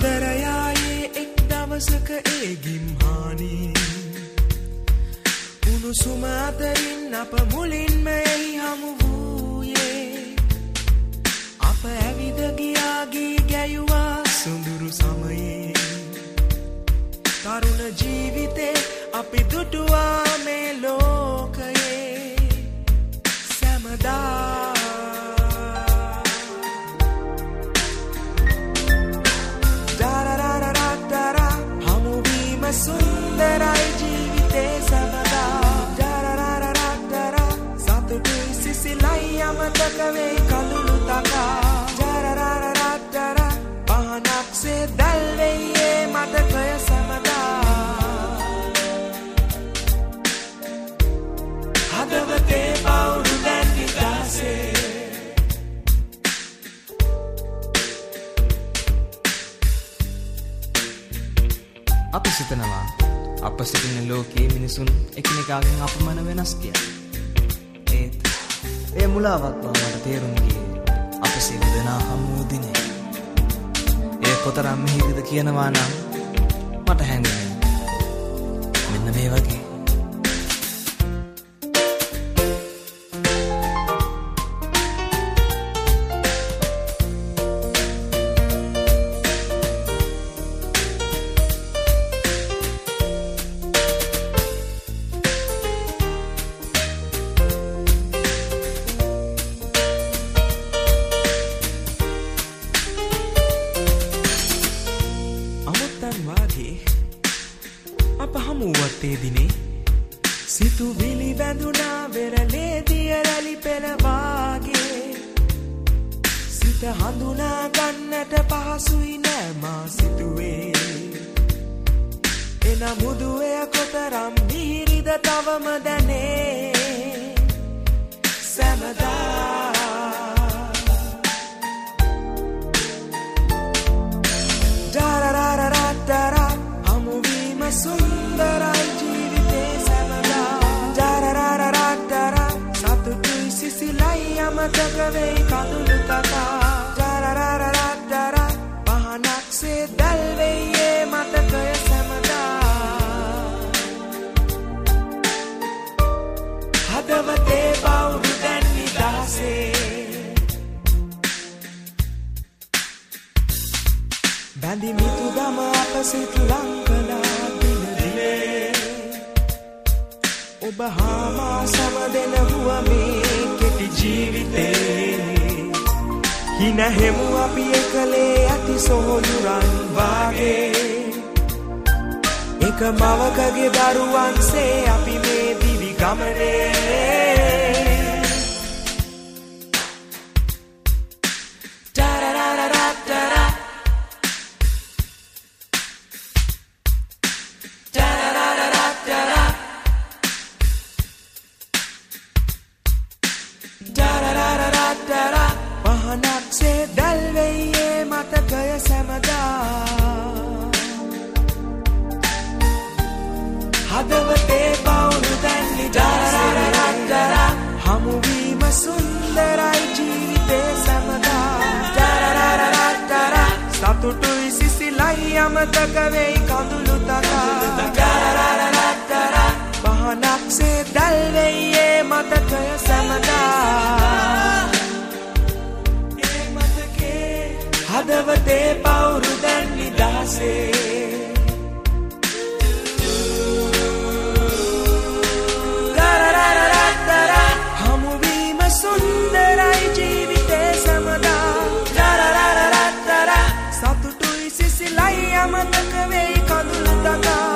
සුන්දරයායේ එක් දවසක ඒ ගිම්හානි උණුසුම අතරින් අප මුලින්ම එහි හමු වූයේ අප ඇවිද ගියා ගී ගැයුවා සුඳුරු සමයේ තරුණ ජීවිතේ අපි දුටුවා මේ ලෝකයේ සැමදා සුන්දරයි ජීවිතේ සමදා ජරරරරරර සතුටුයි සිසිලයි අමතක වෙයි කඳුළු තකා ජරරරරරර පහනක්සේ දැල් වෙයි ඒ මතකය සමදා හදවතේ පවුරු දැන් නිදහසේ අපි සිතනවා අප සිටින ලෝකයේ මිනිසුන් එකිනෙකාගෙන් අපමණ වෙනස් කියලා. ඒත් ඒ මුලාවක් බව මට තේරුම් ගියේ අප සියලු දෙනා හමු වූ දිනේ. ඒ කොතරම් මිහිරිද කියනවා නම් මට හැඟෙන්නේ මෙන්න මේ වගේ. අප හමුවත් ඒ දිනේ සිතුවිලි බැඳුනා වෙරළේ දිය රැලි පෙළ වාගේ සිත හඳුනා ගන්නට පහසුයි නෑ මා සිතුවේ එන මුදුවේ කොතරම් මිහිරිද තවම දැනේ සැමදා සුන්දරයි ජීවිතේ සැමදා ජරරරරරර සතුටුයි සිසිලයි අමතක වෙයි කඳුළු තකා ජරරරරරර පහනක්සේ දැල් වෙයි ඒ මතකය සැමදා හදවතේ පවුරු දැන් නිදහසේ බැඳි මිතු දම අප සිත ලංකලා ඔබ හාමා සමදෙන වුව මේ කෙටි ජීවිතේ හිනහෙමු අපි එකලේ ඇති සොහොයුරන් වාගේ එක මවකගේ දරුවන්සේ අපි මේ දිවි ගමනේ පහනක්සේ දැල් වෙයි ඒ මතකය සැමදා හදවතේ පවුරු දැන් නිදහසේ හමුවීම සුන්දරයි ජීවිතේ සැමදා ජරරරරරර සතුටුයි සිසිලයි අමතක වෙයි කඳුළු තකා ජරරරරරර පහනක්සේ දැල් වෙයි ඒ මතකය සැමදා හදවතේ පවුරු දැන් නිදහසේ ජරරරරරර හමුවීම සුන්දරයි ජීවිතේ සමදා ජරරරරරර සතුටුයි සිසිලයි අමතක වෙයි කඳුළු තකා